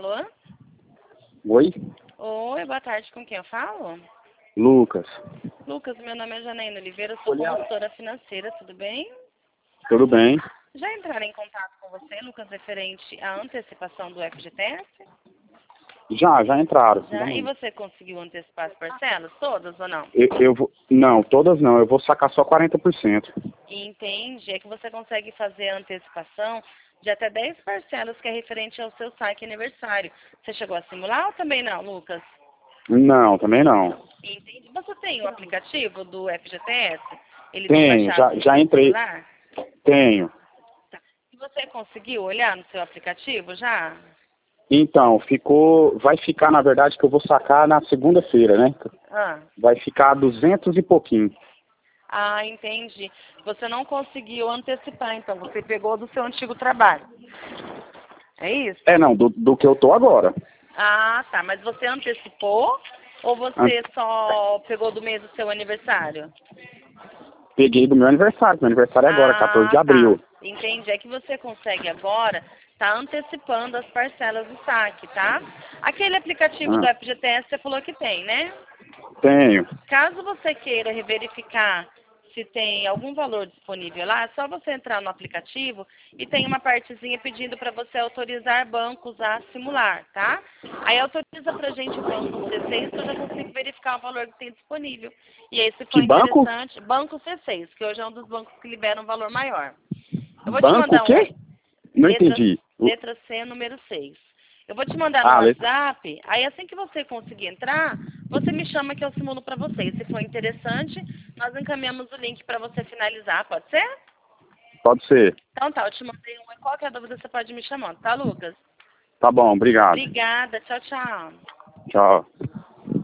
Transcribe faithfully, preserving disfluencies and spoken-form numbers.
Alô? Oi? Oi, boa tarde. Com quem eu falo? Lucas. Lucas, meu nome é Janaína Oliveira, eu sou consultora financeira, tudo bem? Tudo bem? Já entraram em contato com você, Lucas, referente à antecipação do F G T S? Já, já entraram. Já? E você conseguiu antecipar as parcelas todas ou não? Eu, eu vou... Não, todas não. Eu vou sacar só quarenta por cento. Entende? É que você consegue fazer a antecipação de até dez parcelas, que é referente ao seu saque aniversário. Você chegou a simular ou também não, Lucas? Não, também não. Entendi. Você tem o aplicativo do F G T S? Ele tem Tenho, baixado já, no já seu entrei. celular? Tenho. Tá. E você conseguiu olhar no seu aplicativo já? Então, ficou... Vai ficar, na verdade, que eu vou sacar na segunda-feira, né? Ah. Vai ficar duzentos e pouquinho. Ah, entendi. Você não conseguiu antecipar, então. Você pegou do seu antigo trabalho. É isso? É, não, do, do que eu tô agora. Ah, tá. Mas você antecipou ou você Ante... só pegou do mês do seu aniversário? Peguei do meu aniversário. Meu aniversário é agora, quatorze de Ah, abril. tá. Entendi. É que você consegue agora tá antecipando as parcelas do saque, tá? Aquele aplicativo do Ah, F G T S você falou que tem, né? tenho. Caso você queira verificar se tem algum valor disponível lá, é só você entrar no aplicativo e tem uma partezinha pedindo para você autorizar bancos a simular, tá? Aí autoriza pra gente o banco C seis que eu já consigo verificar o valor que tem disponível. E aí, se for Que banco? interessante, banco C seis, que hoje é um dos bancos que liberam um valor maior. Eu vou te Banco o mandar um quê? Não letra, entendi. O- letra C, número seis. Eu vou te mandar no Ah, letra. WhatsApp, aí assim que você conseguir entrar, você me chama que eu simulo para você. E se for interessante, nós encaminhamos o link para você finalizar, pode ser? Pode ser. Então tá, eu te mandei uma. Qualquer dúvida você pode me chamando, tá, Lucas? Tá bom, obrigado. Obrigada, tchau, tchau. Tchau.